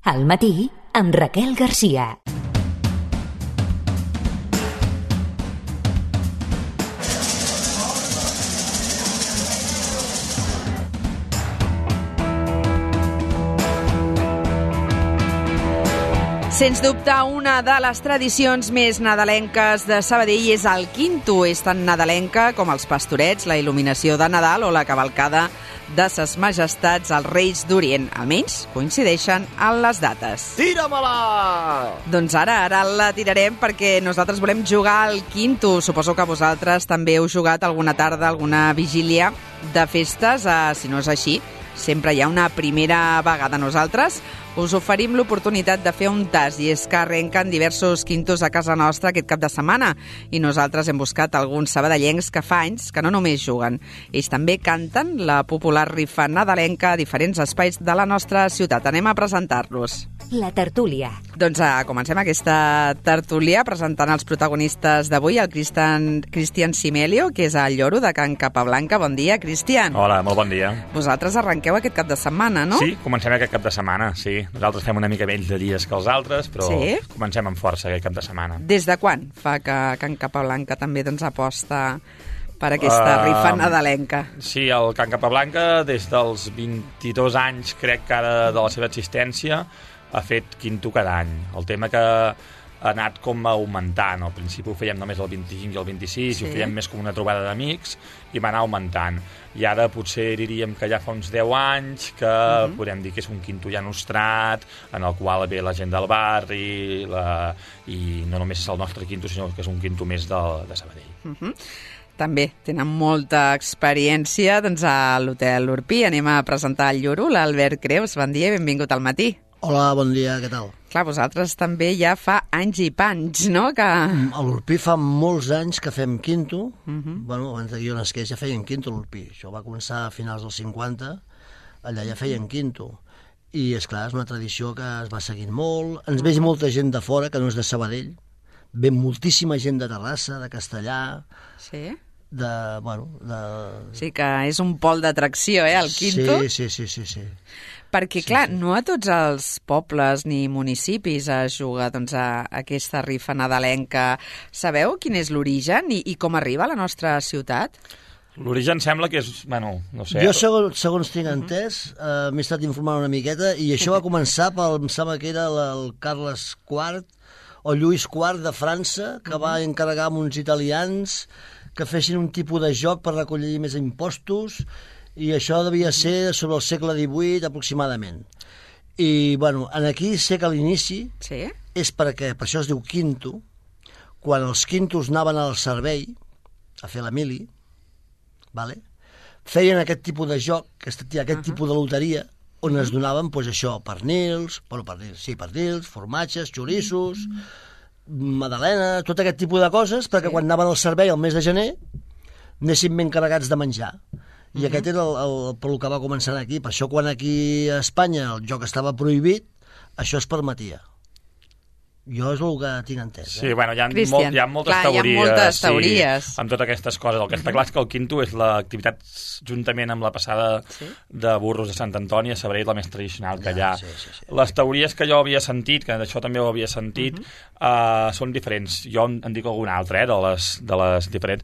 Al matí, amb Raquel Garcia. Sens dubte, una de les tradicions més nadalenques de Sabadell és el Quinto. És tan nadalenca com els pastorets, la il·luminació de Nadal o la cavalcada de ses majestats als Reis d'Orient. Almenys coincideixen en les dates. Tira-me-la! Doncs ara la tirarem perquè nosaltres volem jugar al Quinto. Suposo que vosaltres també heu jugat alguna tarda, alguna vigília de festes. Si no és així, sempre hi ha una primera vegada. Nosaltres us oferim l'oportunitat de fer un tast i és que arrenquen diversos quintos a casa nostra aquest cap de setmana i nosaltres hem buscat alguns sabadellencs que fa anys que no només juguen. Ells també canten la popular rifa nadalenca a diferents espais de la nostra ciutat. Anem a presentar-los. La tertúlia. Doncs comencem aquesta tertúlia presentant els protagonistes d'avui, el Cristian Simelio, que és el lloro de Can Capablanca. Bon dia, Cristian. Hola, molt bon dia. Vosaltres arrenqueu aquest cap de setmana, no? Sí, comencem aquest cap de setmana, sí. Nosaltres fem una mica menys de dies que els altres, però sí? Comencem amb força aquest cap de setmana. Des de quan fa que Can Capablanca també aposta per aquesta rifa nadalenca? Sí, el Can Capablanca, des dels 22 anys, crec que ara de la seva existència, ha fet quinto cada any. El tema que ha anat com augmentant. Al principi ho fèiem només el 25 i el 26, sí? I ho fèiem més com una trobada d'amics, i va anar augmentant. I ara potser diríem que ja fa uns 10 anys que podem dir que és un quinto ja nostrat, en el qual ve la gent del barri, i no només és el nostre quinto, sinó que és un quinto més de Sabadell. També tenen molta experiència a l'Hotel Urpí. Anem a presentar el lloro, l'Albert Creus. Bon dia i benvingut al matí. Hola, bon dia, què tal? Clar, vosaltres també ja fa anys i panys, no? A l'Urpí fa molts anys que fem quinto. Bueno, abans que jo nasqués ja feien quinto a l'Urpí. Això va començar a finals dels 50, allà ja feien quinto. I, esclar, és una tradició que es va seguint molt. Ens ve molta gent de fora, que no és de Sabadell. Ve moltíssima gent de Terrassa, de Castellà. Sí? Sí que és un pol d'atracció, el quinto? Sí. Perquè, clar, no a tots els pobles ni municipis es juga a aquesta rifa nadalenca. Sabeu quin és l'origen i com arriba a la nostra ciutat? L'origen sembla que és, no sé... Jo, segons tinc entès, m'he estat informant una miqueta, i això va començar em sembla que era el Carles IV o Lluís IV de França, que va encarregar amb uns italians que fessin un tipus de joc per recollir més impostos, i això devia ser sobre el segle XVIII aproximadament. I, aquí sé que l'inici és perquè, per això es diu quinto, quan els quintos anaven al servei a fer la mili, feien aquest tipus de joc, aquest tipus de loteria, on es donaven, pernils, formatges, xorissos, magdalena, tot aquest tipus de coses, perquè quan anaven al servei el mes de gener anessin ben carregats de menjar. I aquest era per el que va començar aquí. Per això, quan aquí a Espanya el joc estava prohibit, això es permetia. Jo és el que tinc entès. Sí, hi ha moltes teories amb totes aquestes coses. El que està clar és que el quinto és l'activitat, juntament amb la passada de burros de Sant Antoni a Sabadell, la més tradicional que hi ha. Les teories que jo havia sentit, que d'això també ho havia sentit, són diferents. Jo en dic alguna altra, de les diferents.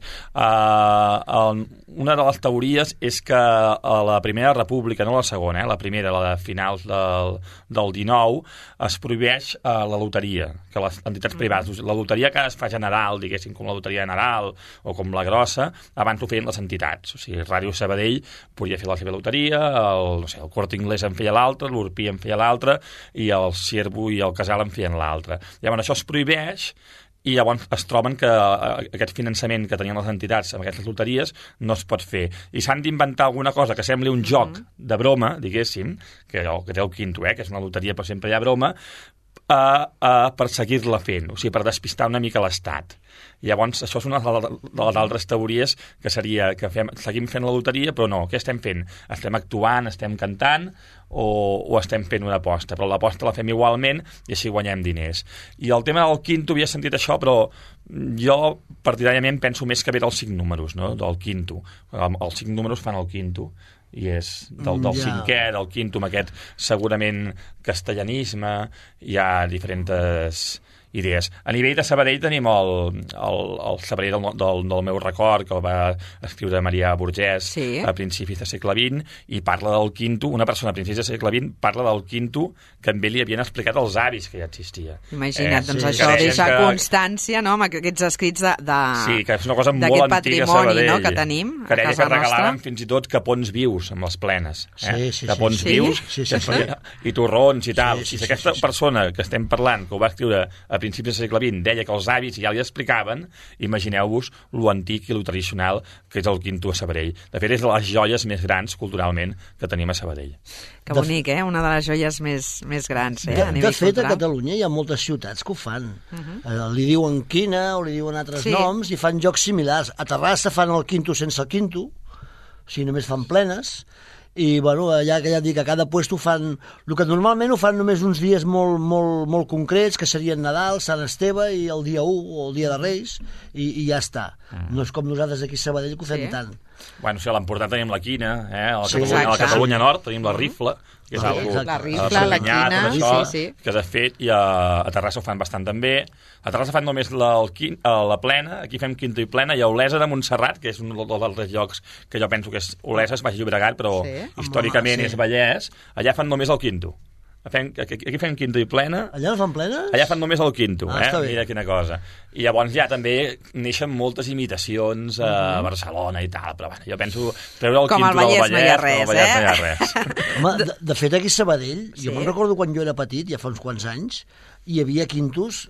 Una de les teories és que a la Primera República, no la segona, la primera, la de finals del 19, es prohibeix la loteria, que les entitats privades, la loteria que es fa general, diguéssim, com la loteria de Nadal o com la grossa, abans ho feien les entitats. O sigui, Ràdio Sabadell podia fer la seva loteria, el Corte Inglés en feia l'altra, l'Urpí en feia l'altra, i el Ciervo i el Casal en feien l'altra. Llavors això es prohibeix, i llavors es troben que aquest finançament que tenien les entitats amb aquestes loteries no es pot fer. I s'han d'inventar alguna cosa que sembli un joc de broma, diguéssim, que té el quinto, que és una loteria però sempre hi ha broma, per seguir-la fent, o sigui, per despistar una mica l'Estat. Llavors, això és una de les altres teories, que seria que seguim fent la loteria, però no, què estem fent? Estem actuant, estem cantant, o estem fent una aposta? Però l'aposta la fem igualment i així guanyem diners. I el tema del quinto, havia sentit això, però jo partidàriament penso més que ve dels 5 números, no? Del quinto. Els 5 números fan el quinto. i és del cinquè, del quinto, amb aquest segurament castellanisme, hi ha diferents idees. A nivell de Sabadell tenim el Sabadell del meu record, que el va escriure Marià Burgès a principis del segle XX, i parla del quinto, una persona a principis del segle XX parla del quinto que amb ell li havien explicat els avis que ja existia. Imagina't, doncs això deixa constància, no?, amb aquests escrits sí, que és una cosa molt antiga a Sabadell, no?, que tenim que deia que regalaven fins i tot capons vius amb les plenes. Capons vius i torrons i tal. Si aquesta persona que estem parlant, que ho va escriure a principis del segle XX, deia que els avis ja li explicaven, imagineu-vos lo antic i lo tradicional que és el quinto a Sabadell. De fet, és de les joies més grans culturalment que tenim a Sabadell. Que bonic, una de les joies més grans, a nivell cultural. De fet, a cultural. Catalunya hi ha moltes ciutats que ho fan. Li diuen quina o li diuen altres noms i fan jocs similars. A Terrassa fan el quinto sense el quinto, o sigui, només fan plenes. I, bueno, ja dic, a cada puesto fan... El que normalment ho fan només uns dies molt concrets, que serien Nadal, Sant Esteve i el dia 1 o el dia de Reis, i ja està. No és com nosaltres aquí a Sabadell, que ho fem tant. Bueno, a l'Empordà tenim la quina, a la Catalunya Nord tenim la rifla, que és la rifla, la quina, que de fet a Terrassa ho fan bastant també. A Terrassa fan només la plena, aquí fem quinto i plena, i a Olesa de Montserrat, que és un dels altres llocs que jo penso que és Olesa, és Baix Llobregat, però històricament és Vallès, allà fan només el quinto. Aquí fem quinto i plena. Allà no fan plenes? Allà fan només el quinto, mira quina cosa. I llavors ja també neixen moltes imitacions a Barcelona i tal, però bueno, jo penso treure el quinto del Vallès, no hi ha res. Home, de fet, aquí a Sabadell, jo me'n recordo quan jo era petit, ja fa uns quants anys, hi havia quintos,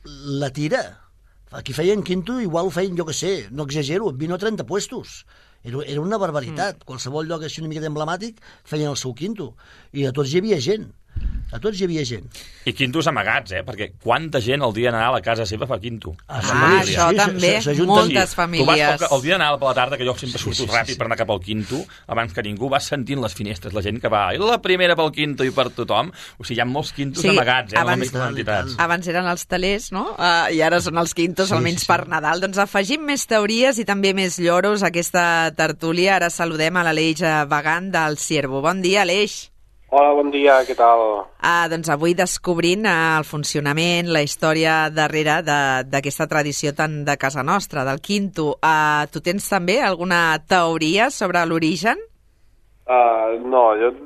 la tira. Aquí feien quinto, igual ho feien, jo què sé, no exagero, 20 o 30 puestos. Era una barbaritat. Qualsevol lloc així una miqueta emblemàtic feien el seu quinto. I a tots hi havia gent. A tots hi havia gent. I quintos amagats, perquè quanta gent el dia de Nadal a casa seva fa quinto. Això també, moltes famílies. El dia de Nadal per la tarda, que jo sempre surto ràpid per anar cap al quinto, abans que ningú, vas sentint les finestres, la gent que va, la primera pel quinto i per tothom. O sigui, hi ha molts quintos amagats, abans eren els telers, no? I ara són els quintos, almenys per Nadal. Doncs afegim més teories i també més lloros a aquesta tertúlia. Ara saludem a l'Aleix Vagant del Ciervo. Bon dia, Aleix. Hola, bon dia, què tal? Doncs avui descobrint el funcionament, la història darrere d'aquesta tradició tan de casa nostra, del quinto. Tu tens també alguna teoria sobre l'origen? No,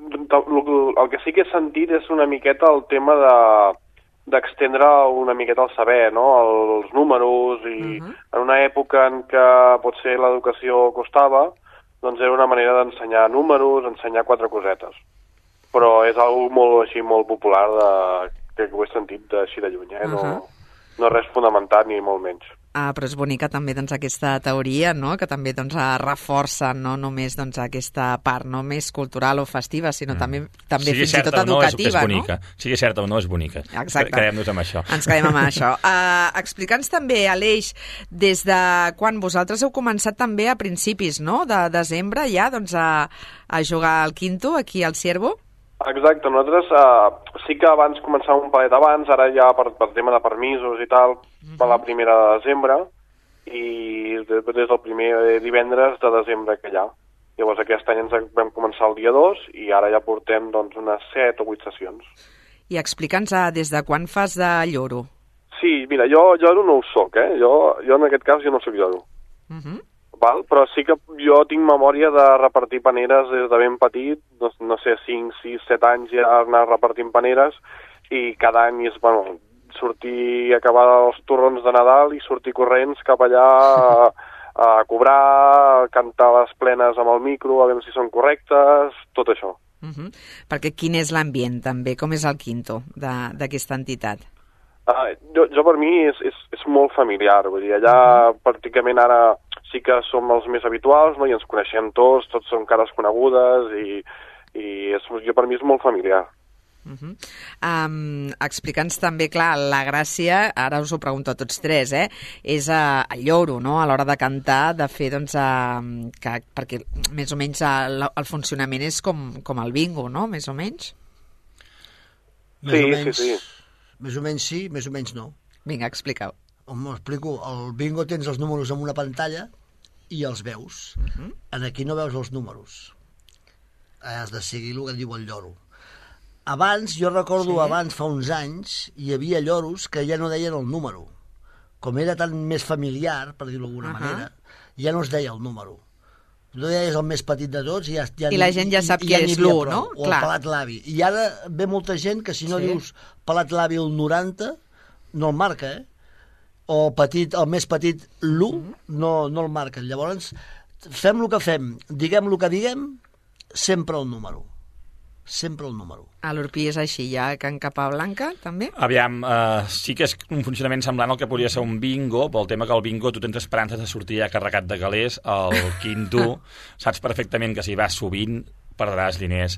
el que sí que he sentit és una miqueta el tema d'extendre una miqueta el saber, no? Els números, i en una època en què potser l'educació costava, doncs era una manera d'ensenyar números, ensenyar 4 cosetes. Però és algo molt popular que ho he sentit així de lluny, no res fonamentat ni molt menys. Però és bonica també aquesta teoria, no?, que també reforça no només aquesta part no més cultural o festiva, sinó també fins i tot educativa, no? Sigui certa o no, és bonica. Exacte. Quedem-nos amb això. Ens quedem amb això. Explica'ns també, Aleix, des de quan vosaltres heu començat també a principis, no?, de desembre ja, a jugar al quinto aquí al Ciervo? Exacte, nosaltres sí que abans començàvem un palet abans, ara ja per tema de permisos i tal, per la primera de desembre, i des del primer divendres de desembre que hi ha. Llavors aquest any ens vam començar el dia 2 i ara ja portem unes 7 o 8 sessions. I explica'ns des de quan fas de lloro. Sí, mira, jo no ho soc, jo en aquest cas jo no soc lloro. Val? Però sí que jo tinc memòria de repartir paneres des de ben petit, no sé, 5, 6, 7 anys ja anar repartint paneres, i cada any és, sortir a acabar els torrons de Nadal i sortir corrents cap allà a cobrar, cantar les plenes amb el micro, a veure si són correctes, tot això. Perquè quin és l'ambient també? Com és el quinto d'aquesta entitat? Jo per mi és molt familiar, vull dir, allà pràcticament ara sí que som els més habituals, no? I ens coneixem tots són cares conegudes i jo per mi és molt familiar. Explica'ns també, clar, la gràcia, ara us ho pregunto a tots tres, és el lloro, no?, a l'hora de cantar, de fer, perquè més o menys el funcionament és com el bingo, no?, més o menys? Sí. Més o menys sí, més o menys no. Vinga, explica-ho. M'explico. El bingo tens els números en una pantalla i els veus. Aquí no veus els números. has de seguir el que diu el lloro. Abans, jo recordo, abans, fa uns anys, hi havia lloros que ja no deien el número. Com era tan més familiar, per dir-ho d'alguna manera, ja no es deia el número. Tu deies el més petit de tots i la gent ja sap que és l'1, no? O el pelat l'avi. I ara ve molta gent que si no dius pelat l'avi el 90, no el marca, o el més petit l'1, no el marquen. Llavors, fem el que fem, diguem el que diguem, sempre el número. Sempre el número. A l'Urpí és així, ja a Can Capablanca, també? Aviam, sí que és un funcionament semblant al que podria ser un bingo, pel tema que el bingo tu tens esperances de sortir ja carregat de calés, el quinto, saps perfectament que si vas sovint perdràs diners.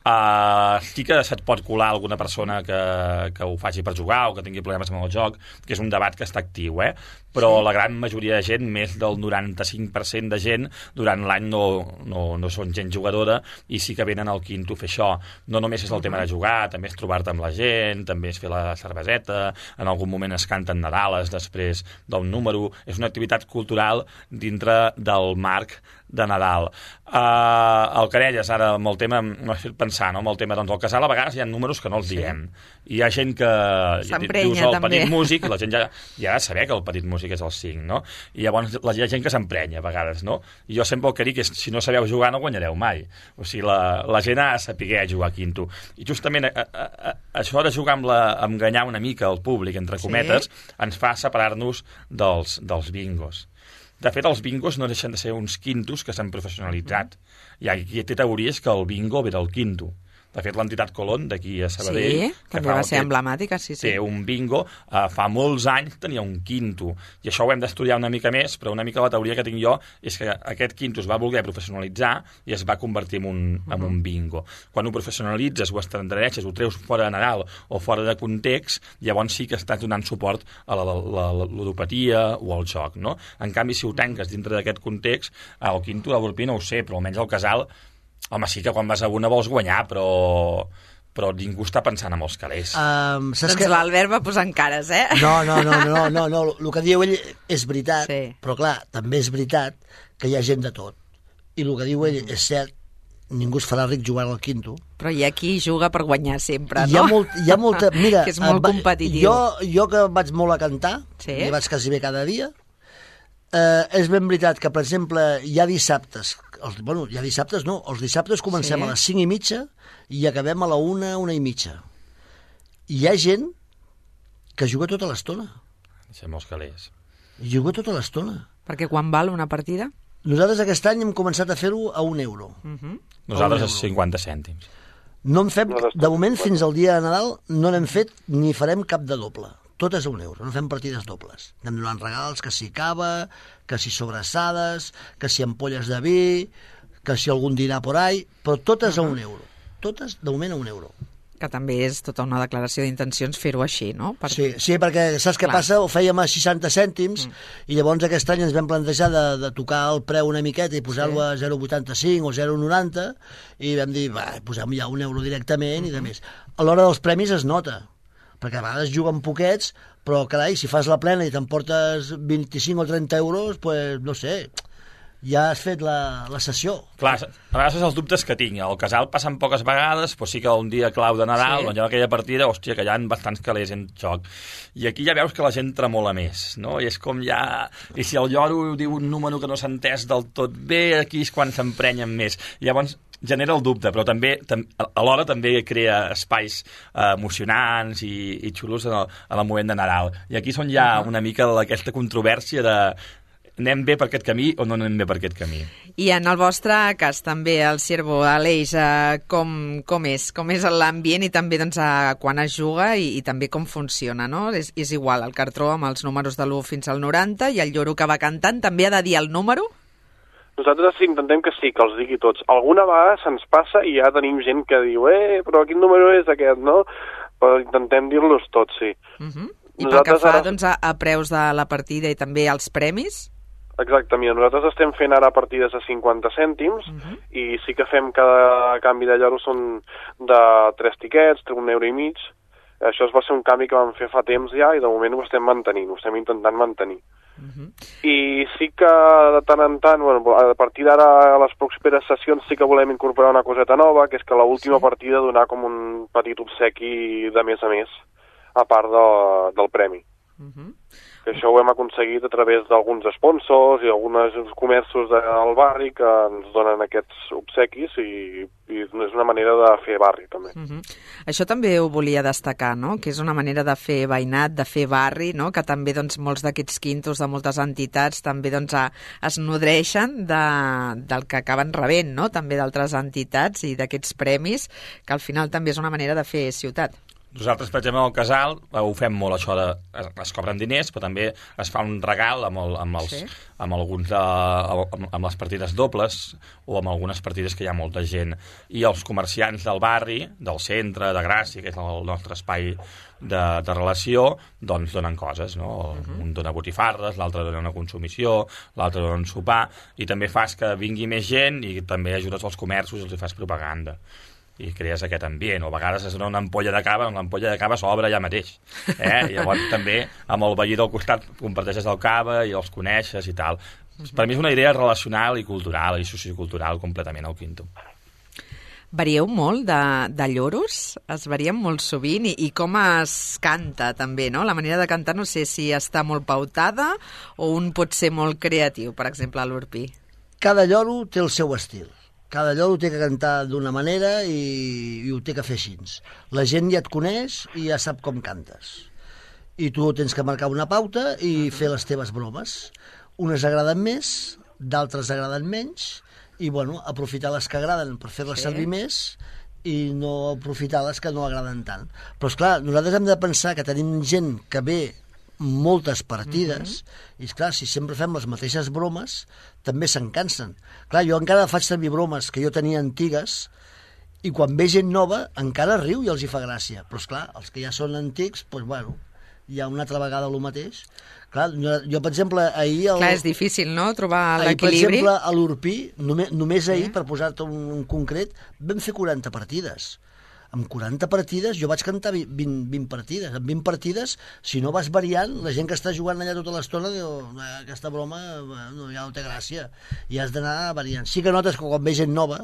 Sí que se't pot colar alguna persona que ho faci per jugar o que tingui problemes amb el joc, que és un debat que està actiu, però la gran majoria de gent, més del 95% de gent, durant l'any no són gent jugadora i sí que venen al quinto a fer això. No només és el tema de jugar, també és trobar-te amb la gent, també és fer la cerveseta, en algun moment es canten Nadales després d'un número. És una activitat cultural dintre del marc de Nadal. El Querelles, ara, amb el tema, m'ha fet pensar, no? Amb el tema, doncs, al casal a vegades hi ha números que no els diem. I hi ha gent que dius el petit músic, i la gent ja ha de saber que el petit músic és el 5, no? I llavors hi ha gent que s'emprenya a vegades, no? I jo sempre el que dic és, si no sabeu jugar no guanyareu mai. O sigui, la gent ha de saber jugar a quinto. I justament això de jugar amb enganyar una mica el públic, entre cometes, ens fa separar-nos dels bingos. De fet, els bingos no deixen de ser uns quintos que s'han professionalitzat. Hi ha qui té teories que el bingo ve del quinto. De fet, l'entitat Colón, d'aquí a Sabadell... Sí, també va ser emblemàtica, sí. Té un bingo, fa molts anys tenia un quinto. I això ho hem d'estudiar una mica més, però una mica la teoria que tinc jo és que aquest quinto es va voler professionalitzar i es va convertir en un bingo. Quan ho professionalitzes, ho estandardeixes, ho treus fora de Nadal o fora de context, llavors sí que estàs donant suport a la ludopatia o al joc, no? En canvi, si ho tanques dintre d'aquest context, el quinto de l'Urpí no ho sé, però almenys el casal... Home, sí que quan vas a una vols guanyar, però ningú està pensant en els calés. Doncs l'Albert va posant cares, No, el que diu ell és veritat, però clar, també és veritat que hi ha gent de tot. I el que diu ell és cert, ningú es farà ric jugant al quinto. Però hi ha qui juga per guanyar sempre, no? Hi ha molta... Mira, que és molt competitiu. Jo que vaig molt a cantar, i vaig quasi bé cada dia, és ben veritat que, per exemple, hi ha dissabtes... els dissabtes comencem a les 5:30 i acabem a la 1:30. Hi ha gent que juga tota l'estona. Som els calés. Juga tota l'estona. Perquè quan val una partida? Nosaltres aquest any hem començat a fer-ho a €1. Nosaltres a 50 cèntims. No en fem, de moment, fins al dia de Nadal, no n'hem fet ni farem cap de doble. Tot és a €1, no fem partides dobles. Anem donant regals, que si cava, que si sobrassades, que si ampolles de vi, que si algun dinar por ahí, però totes a €1. Totes, de moment, a €1. Que també és tota una declaració d'intencions fer-ho així, no? Sí, perquè saps què passa? Ho fèiem a 60 cèntims i llavors aquest any ens vam plantejar de tocar el preu una miqueta i posar-lo a 0,85 o 0,90 i vam dir, posem ja €1 directament i de més. A l'hora dels premis es nota, perquè a vegades juguen poquets, però, carai, si fas la plena i t'emportes 25 o 30 euros, pues, no sé, ja has fet la sessió. Clar, a vegades és els dubtes que tinc. Al casal passen poques vegades, però sí que un dia clau de Nadal, doncs hi ha aquella partida, hòstia, que hi ha bastants calés en joc. I aquí ja veus que la gent tremola més, no? I és com ja... I si el lloro diu un número que no s'ha entès del tot bé, aquí és quan s'emprenyen més. I llavors genera el dubte, però també alhora també crea espais emocionants i xulos en el moment de Nadal. I aquí són ja una mica aquesta controvèrsia de anem bé per aquest camí o no anem bé per aquest camí. I en el vostre cas també, el Ciervo, Aleix, com és l'ambient i també doncs, quan es juga i també com funciona, no? És igual, el cartró amb els números de l'1 fins al 90 i el lloro que va cantant també ha de dir el número? Nosaltres intentem que sí, que els digui tots. Alguna vegada se'ns passa i ja tenim gent que diu però quin número és aquest, no? Però intentem dir-los tots, sí. I pel que fa doncs, a preus de la partida i també als premis? Exacte, mira, nosaltres estem fent ara partides a 50 cèntims i sí que fem cada canvi de lloro són de 3 tiquets, €1,50. Això va ser un canvi que vam fer fa temps ja i de moment ho estem mantenint, ho estem intentant mantenir. I sí que de tant en tant, a partir d'ara, a les properes sessions sí que volem incorporar una coseta nova, que és que a l'última partida donar com un petit obsequi de més a més, a part del premi. Que això ho hem aconseguit a través d'alguns sponsors i alguns comerços del barri que ens donen aquests obsequis i és una manera de fer barri, també. Això també ho volia destacar, no? Que és una manera de fer veïnat, de fer barri, no? Que també doncs, molts d'aquests quintos de moltes entitats també doncs, es nodreixen del que acaben rebent, no? També d'altres entitats i d'aquests premis, que al final també és una manera de fer ciutat. Nosaltres, per exemple, al casal ho fem molt, això es cobren diners, però també es fa un regal amb les partides dobles o amb algunes partides que hi ha molta gent. I els comerciants del barri, del centre, de Gràcia, que és el nostre espai de relació, doncs donen coses, no? Un dona botifarres, l'altre dona una consumició, l'altre dona un sopar, i també fas que vingui més gent i també ajudes als comerços i els fas propaganda. I crees aquest ambient, o a vegades es dona una ampolla de cava, l'ampolla de cava s'obre allà mateix. I llavors també amb el veí del costat comparteixes el cava i els coneixes i tal. Per mi és una idea relacional i cultural i sociocultural completament al Quinto. Varieu molt de lloros? Es varien molt sovint i com es canta també, no? La manera de cantar no sé si està molt pautada o un pot ser molt creatiu, per exemple a l'Urpí. Cada lloro té el seu estil. Cada lloro té que cantar d'una manera i ho té que fer així. La gent ja et coneix i ja sap com cantes. I tu tens que marcar una pauta i fer les teves bromes. Unes agraden més, d'altres agraden menys, i aprofitar les que agraden per fer-les servir més i no aprofitar les que no agraden tant. Però, esclar, nosaltres hem de pensar que tenim gent que ve moltes partides, i esclar, si sempre fem les mateixes bromes, també se'n cansen. Clar, jo encara faig servir bromes que jo tenia antigues, i quan ve gent nova encara riu i els hi fa gràcia. Però esclar, els que ja són antics, doncs hi ha una altra vegada el mateix. Clar, jo, per exemple, ahir... Clar, és difícil, no?, trobar l'equilibri. Per exemple, a l'Urpí, només ahir, per posar-te un concret, vam fer 40 partides. Amb 40 partides, jo vaig cantar 20 partides. En 20 partides, si no vas variant, la gent que està jugant allà tota l'estona diu, aquesta broma ja no té gràcia. I has d'anar variant. Sí que notes que quan ve gent nova,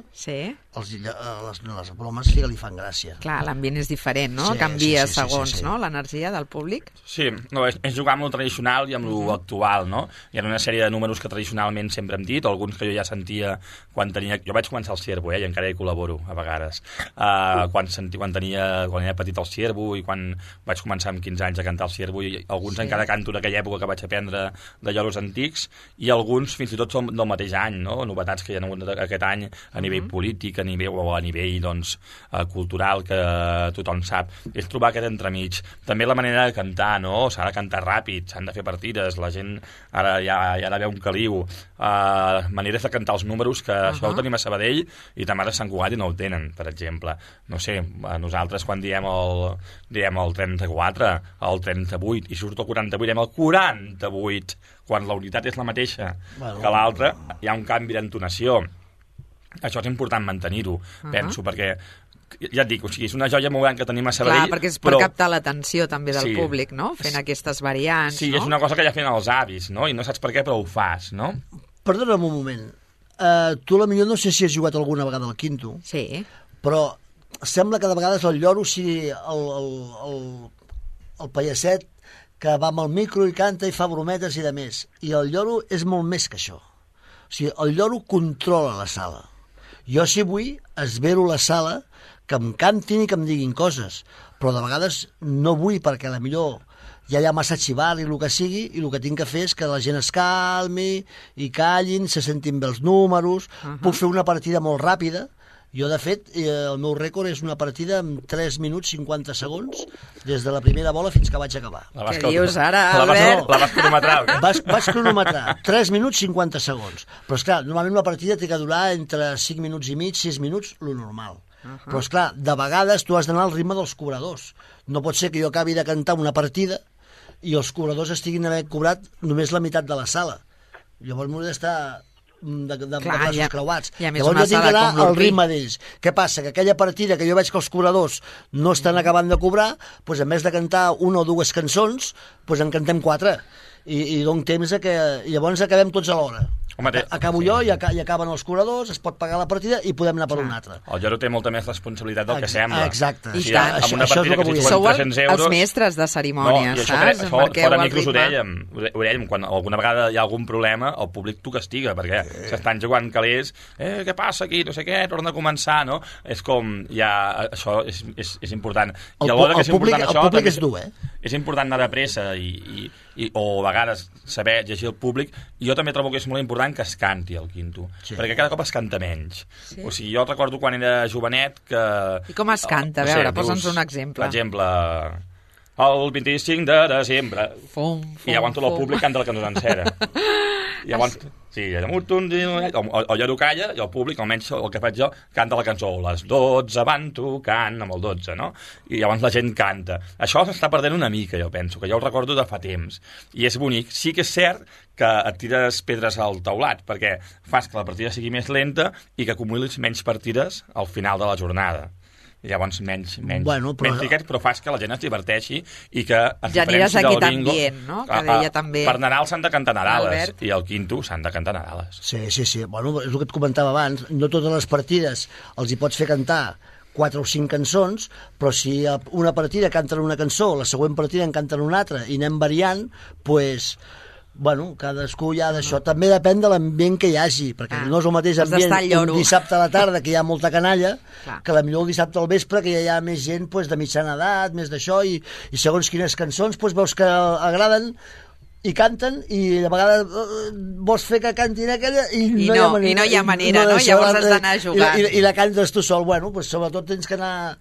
les bromes sí que li fan gràcia. Clar, l'ambient és diferent, no? Canvia segons l'energia del públic. Sí, és jugar amb lo tradicional i amb lo actual, no? Hi ha una sèrie de números que tradicionalment sempre hem dit, alguns que jo ja sentia quan tenia... Jo vaig començar al Ciervo, i encara hi col·laboro a vegades. Quan era petit al Ciervo i quan vaig començar amb 15 anys a cantar al Ciervo, i alguns encara canto d'aquella època que vaig aprendre de lloros antics, i alguns fins i tot són del mateix any, no? Novetats que hi ha hagut aquest any a nivell polític, a nivell doncs, cultural, que tothom sap. És trobar aquest entremig. També la manera de cantar, no? S'ha de cantar ràpid, s'han de fer partides, la gent ara ja veu un caliu. Maneres de cantar els números, que això ho tenim a Sabadell i també a Sant Cugat i no ho tenen, per exemple. No sé, nosaltres quan diem el 34, el 38 i surt el 48, diem el 48, quan la unitat és la mateixa que l'altra, hi ha un canvi d'entonació. Això és important mantenir-ho, penso, perquè ja et dic, o sigui, és una joia molt gran que tenim a Sabadell. Clar, perquè és per captar l'atenció també del públic, no? Fent aquestes variants, sí, no? És una cosa que ja feien els avis, no? I no saps per què, però ho fas, no? Perdona'm un moment. Tu potser no sé si has jugat alguna vegada al Quinto. Sí. Però sembla que de vegades el lloro sigui el pallasset que va amb el micro i canta i fa brometes i de més. I el lloro és molt més que això. O sigui, el lloro controla la sala. Jo, si vull, esvero la sala, que em cantin i que em diguin coses. Però de vegades no vull, perquè potser ja hi ha massa xivar i el que sigui, i el que tinc que fer és que la gent es calmi i callin, se sentin bé els números. Puc fer una partida molt ràpida. Jo, de fet, el meu rècord és una partida amb 3 minuts 50 segons des de la primera bola fins que vaig acabar. Què dius ara, Albert? La vas cronometrar? Vaig cronometrar 3 minuts 50 segons. Però, esclar, normalment la partida té que durar entre 5 minuts i mig, 6 minuts, lo normal. Però, esclar, de vegades tu has d'anar al ritme dels cobradors. No pot ser que jo acabi de cantar una partida i els cobradors estiguin haver cobrat només la meitat de la sala. Llavors m'ho he d'estar de braços creuats. Llavors jo tinc d'anar al ritme d'ells. Què passa? Que aquella partida que jo veig que els cobradors no estan acabant de cobrar, doncs en vez de cantar una o dues cançons, doncs en cantem 4. i dono temps a que... I llavors acabem tots a l'hora. Home, Acabo jo i acaben els corredors, es pot pagar la partida i podem anar per una altra. El lloro té molta més responsabilitat del que sembla. Exacte. I tant. Amb una partida que si Sou 300 euros... els mestres de cerimònies, saps? Això fora micros ho dèiem. Quan alguna vegada hi ha algun problema, el públic t'ho castiga, perquè s'estan jugant calés, què passa aquí, no sé què, torna a començar, no? És com, ja, això és important. I alhora que és important això... El públic és dur, És important anar de pressa o a vegades saber llegir el públic. I jo també trobo que és molt important que es canti el quinto, perquè cada cop es canta menys. O sigui, jo recordo quan era jovenet que... I com es canta? A veure, posa'ns un exemple. Per exemple, el 25 de desembre. I llavors tot el públic canta la cançó sencera. I llavors... Sí, o lloro calla i el públic, almenys el que faig jo, canta la cançó. Les 12 van tocant amb el 12, no? I llavors la gent canta. Això s'està perdent una mica, jo penso, que jo ho recordo de fa temps. I és bonic. Sí que és cert que et tires pedres al teulat, perquè fas que la partida sigui més lenta i que acumulis menys partides al final de la jornada. I llavors menys tiquets, però fas que la gent es diverteixi i que es diferenci del bingo. No? Que deia també... Per Nadal s'han de cantar Nadales i al quinto s'han de cantar Nadales. Sí. Bueno, és el que et comentava abans. No totes les partides els hi pots fer cantar 4 o 5 cançons, però si una partida canten una cançó, la següent partida en canten una altra i anem variant, doncs... Bueno, cadascú ja d'això. També depèn de l'ambient que hi hagi, perquè no és el mateix ambient un dissabte a la tarda, que hi ha molta canalla, que potser el dissabte al vespre, que ja hi ha més gent de mitjana edat, més d'això, i segons quines cançons veus que agraden i canten, i a vegades vols fer que cantin aquella i no hi ha manera, no? Llavors has d'anar jugant. I la cantes tu sol. Bueno, sobretot tens que anar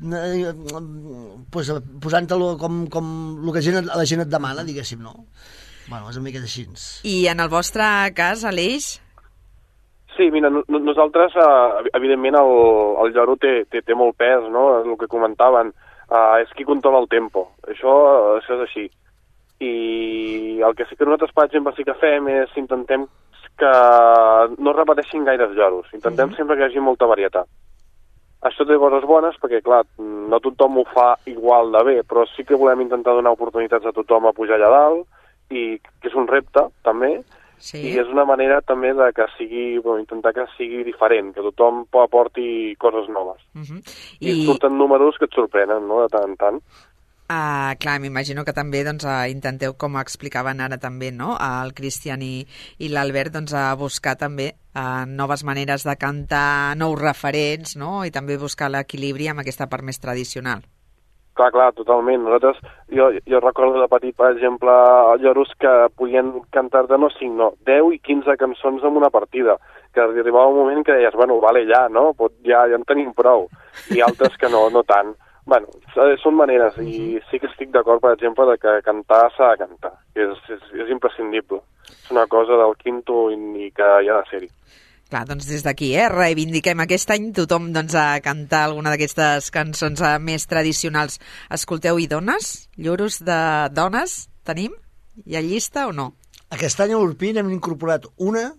posant-te-lo com la gent et demana, diguéssim, no? Bueno, és una mica així. I en el vostre cas, Aleix? Sí, mira, nosaltres, evidentment, el lloro té molt pes, no? El que comentaven, és qui controla el tempo. Això és així. I el que sí que nosaltres, per exemple, sí que fem és intentem que no repeteixin gaires lloros. Intentem sempre que hi hagi molta varietat. Això té coses bones perquè, clar, no tothom ho fa igual de bé, però sí que volem intentar donar oportunitats a tothom a pujar allà dalt, i que és un repte, també, i és una manera també de que intentar que sigui diferent, que tothom aporti coses noves. I surten números que et sorprenen, no?, de tant en tant. Clar, m'imagino que també intenteu, com explicaven ara també, no?, el Cristian i l'Albert, a buscar també noves maneres de cantar, nous referents, no?, i també buscar l'equilibri amb aquesta part més tradicional. Clar, totalment. Nosaltres, jo recordo de petit, per exemple, lloros que podien cantar-te no 5, no, 10 i 15 cançons en una partida, que arribava un moment que deies, bueno, vale, ja, no? Ja en tenim prou. I altres que no tant. Bueno, són maneres, i sí que estic d'acord, per exemple, de que cantar s'ha de cantar, que és imprescindible. És una cosa del quinto i que hi ha de ser-hi. Clar, doncs des d'aquí, reivindiquem aquest any tothom a cantar alguna d'aquestes cançons més tradicionals. Escolteu, i dones? Lloros de dones tenim? Hi ha llista o no? Aquest any a l'Urpí n'hem incorporat una...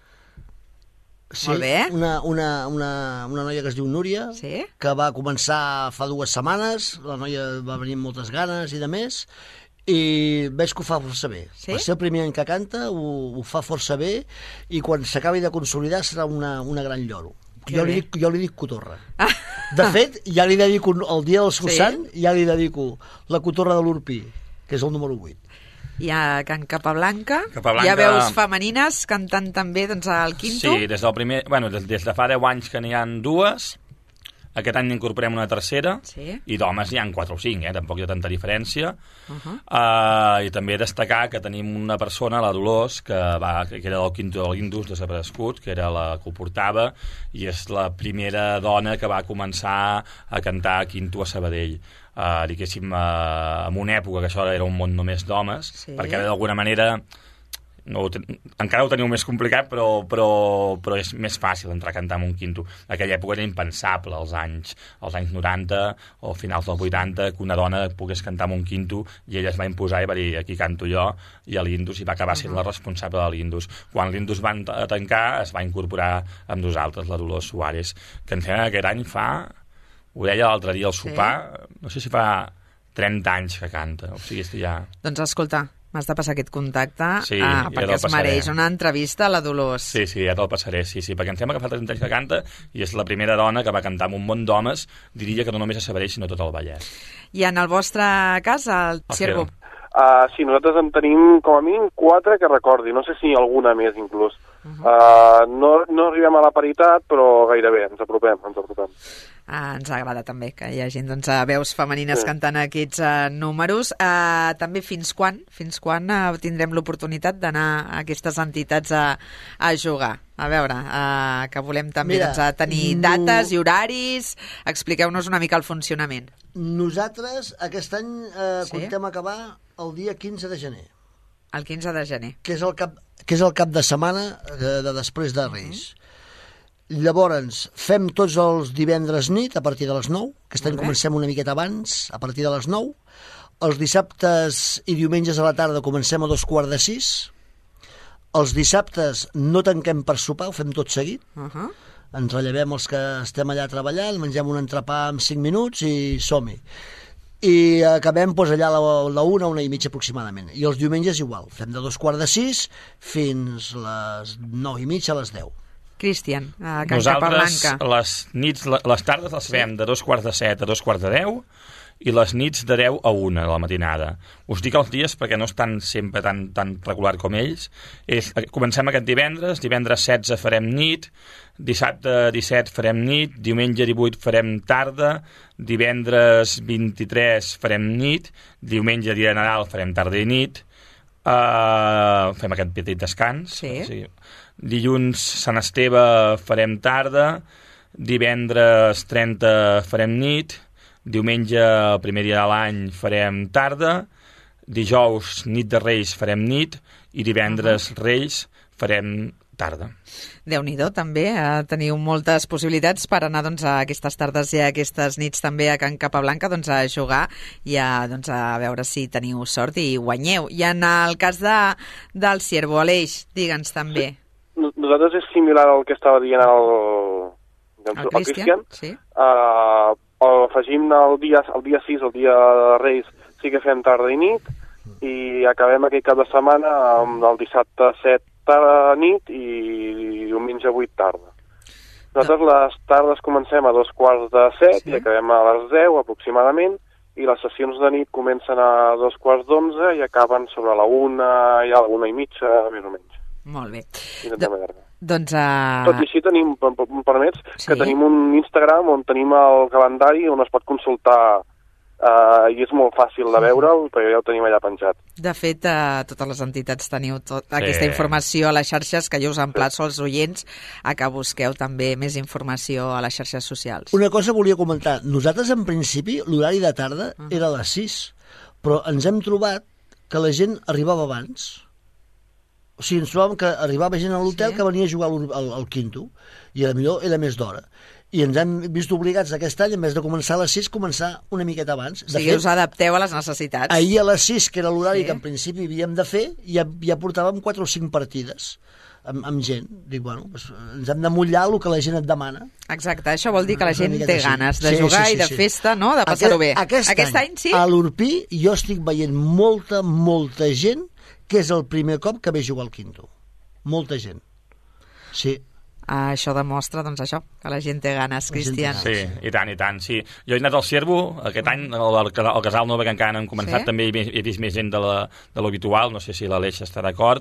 Sí, molt bé. Una noia que es diu Núria, que va començar fa 2 setmanes, la noia va venir amb moltes ganes i de més, i veig que ho fa força bé. Per ser el primer any que canta ho fa força bé, i quan s'acabi de consolidar serà una gran lloro. Jo li dic cotorra. De fet, ja li dedico el dia del Susan, ja li dedico la cotorra de l'Urpí, que és el número 8. Hi ha Can Capablanca, hi ha veus femenines cantant també al quinto. Sí, des de fa 10 anys que n'hi ha 2. Aquest any n'incorporem una tercera, i d'homes n'hi ha 4 o 5, tampoc hi ha tanta diferència. I també destacar que tenim una persona, la Dolors, que era del quinto del Guindus, desaparegut, que era la que ho portava, i és la primera dona que va començar a cantar quinto a Sabadell. Diguéssim, en una època que això era un món només d'homes, perquè d'alguna manera... encara ho teniu més complicat, però és més fàcil entrar a cantar en un quinto. En aquella època era impensable, als anys 90 o finals dels 80, que una dona pogués cantar en un quinto, i ella es va imposar i va dir, aquí canto jo, i a l'Indus, i va acabar sent la responsable de l'Indus. Quan l'Indus van tancar, es va incorporar amb nosaltres, la Dolors Suárez, que em sembla que aquest any ho deia l'altre dia al sopar, no sé si fa 30 anys que canta, o sigui, ja... Doncs escolta, M'has de passar aquest contacte Sí, ja perquè te'l es passaré. mereix una entrevista a la Dolors. Sí, ja te'l passaré, sí, perquè em sembla que fa 30 anys que canta i és la primera dona que va cantar amb un munt d'homes, diria que no només a Sabadell, sinó tot el Vallès. I en el vostre cas, el Ciervo? Sí, nosaltres en tenim com a mínim 4 que recordi, no sé si alguna més inclús. No arribem a la paritat, però gairebé, ens apropem. Ens agrada també que hi hagi doncs, veus femenines cantant aquests números. També fins quan tindrem l'oportunitat d'anar a aquestes entitats a jugar? A veure, que volem també tenir dates i horaris. Expliqueu-nos una mica el funcionament. Nosaltres aquest any comptem acabar el dia 15 de gener. El 15 de gener. Que és el cap de setmana de després de Reis. Llavors, fem tots els divendres nit a partir de les 9. Aquest any comencem una miqueta abans, a partir de les 9. Els dissabtes i diumenges a la tarda comencem a 5:15. Els dissabtes no tanquem per sopar, ho fem tot seguit. Ens rellevem els que estem allà treballant, mengem un entrepà en 5 minuts i som-hi. I acabem allà a la 1:30 aproximadament. I els diumenges igual, fem de 5:15 fins les 9:30 a les 10. Cristian, a Can Nosaltres Capablanca. les tardes les fem de 2:45 a 2:45 i les nits de 10 a 1 de la matinada. Us dic els dies perquè no estan sempre tan regular com ells. Comencem aquest divendres 16 farem nit, dissabte 17 farem nit, diumenge 18 farem tarda, divendres 23 farem nit, diumenge dia de Nadal farem tarda i nit, fem aquest petit descans. Sí. Dilluns Sant Esteve farem tarda, divendres 30 farem nit, diumenge, el primer dia de l'any, farem tarda, dijous, nit de Reis, farem nit, i divendres Reis farem tarda. Déu-n'hi-do, també. Teniu moltes possibilitats per anar a aquestes tardes i a aquestes nits també a Can Capablanca a jugar i a veure si teniu sort i guanyeu. I en el cas del Ciervo, Aleix, digue'ns també. Nosaltres és similar al que estava dient el Cristian. Sí. Afegim el dia 6, el dia de Reis, sí que fem tarda i nit, i acabem aquest cap de setmana amb el dissabte 7 tarda nit i diumenge 8 tarda. Nosaltres les tardes comencem a 2:15 i acabem a les 10 aproximadament, i les sessions de nit comencen a 2:15 i acaben sobre la 1 i a la 1:30, més o menys. Molt bé. Intentem allargar. Tot i així tenim, em permets, que tenim un Instagram on tenim el calendari on es pot consultar i és molt fàcil de veure'l perquè ja ho tenim allà penjat. De fet, totes les entitats teniu aquesta informació a les xarxes, que jo us emplaço als oients a que busqueu també més informació a les xarxes socials. Una cosa volia comentar. Nosaltres, en principi, l'horari de tarda era a les 6, però ens hem trobat que la gent arribava abans. O sigui, ens trobàvem que arribava gent a l'hotel que venia a jugar al quinto, i potser era més d'hora. I ens hem vist obligats aquest any, en vez de començar a les 6, començar una miqueta abans. O sigui, us adapteu a les necessitats. Ahir a les 6, que era l'horari que en principi havíem de fer, ja portàvem 4 o 5 partides amb gent. Dic, bueno, ens hem de mullar el que la gent et demana. Exacte, això vol dir que la gent té ganes de jugar i de festa, no? De passar-ho bé. Aquest any sí? A l'Urpí jo estic veient molta gent que és el primer cop que ve jugar al quinto. Molta gent. Sí. Això demostra, doncs això, que la gent té ganes, Cristian. Sí, i tant, sí. Jo he anat al Ciervo, aquest any, al Casal Nova, que encara no hem començat, també he vist més gent de l'habitual, no sé si l'Aleix està d'acord,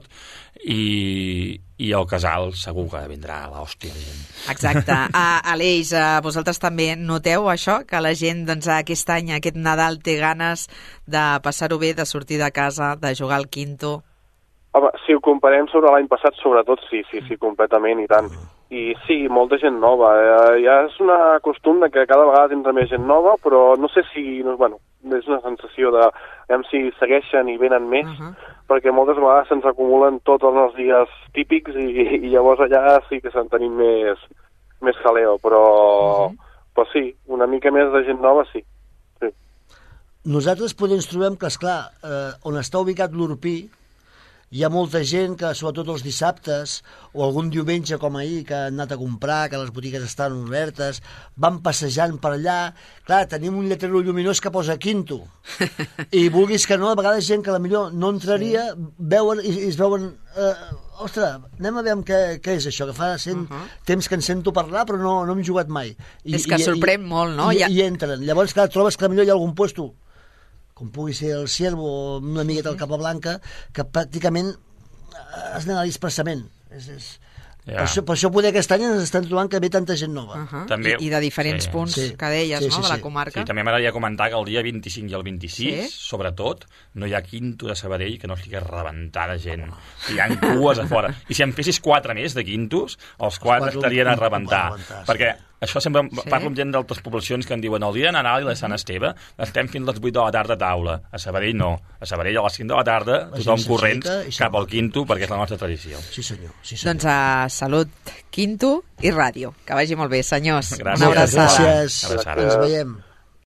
i al Casal segur que vindrà l'hòstia. Exacte. Aleix, vosaltres també noteu això, que la gent doncs, aquest any, aquest Nadal, té ganes de passar-ho bé, de sortir de casa, de jugar al quinto? Home, si ho comparem sobre l'any passat, sobretot sí, completament, i tant. I sí, molta gent nova. Ja és un costum que cada vegada entra més gent nova, però no sé si... Bueno, és una sensació de... Veiem si segueixen i venen més, perquè moltes vegades se'ns acumulen tots els dies típics i llavors allà sí que se'n tenim més jaleo, però sí, una mica més de gent nova sí. Nosaltres potser ens trobem que, esclar, on està ubicat l'Urpí, hi ha molta gent que, sobretot els dissabtes o algun diumenge com ahir, que han anat a comprar, que les botigues estan obertes, van passejant per allà. Clar, tenim un lletrero lluminós que posa Quinto. I vulguis que no, a vegades gent que potser no entraria, veuen i es veuen... ostres, anem a veure què és això, que fa temps que en sento parlar però no hem jugat mai. És que sorprèn molt, no? I entren. Llavors, clar, trobes que potser hi ha algun puesto, com pugui ser el Ciervo o una amigueta del Capablanca, que pràcticament es nega l'expressament. Per això poder aquest any ens estan trobant que ve tanta gent nova. També, I de diferents punts que deies, no?, de la comarca. Sí, també m'agradaria comentar que el dia 25 i el 26, sobretot, no hi ha Quinto de Sabadell que no estigui rebentar de gent. Hi ha cues a fora. I si en fessis 4 més de Quintos, els 4 estarien a rebentar. Perquè això sempre parlo amb gent d'altres poblacions que em diuen el dia de Nadal i la Sant Esteve estem fins a les 8 de la tarda a taula. A Sabadell no. A Sabadell a les 5 de la tarda tothom corrents cap al Quinto perquè és la nostra tradició. Sí senyor. Doncs a salut, Quinto i ràdio. Que vagi molt bé, senyors. Gràcies. Una abraçada. Gràcies. Ens veiem.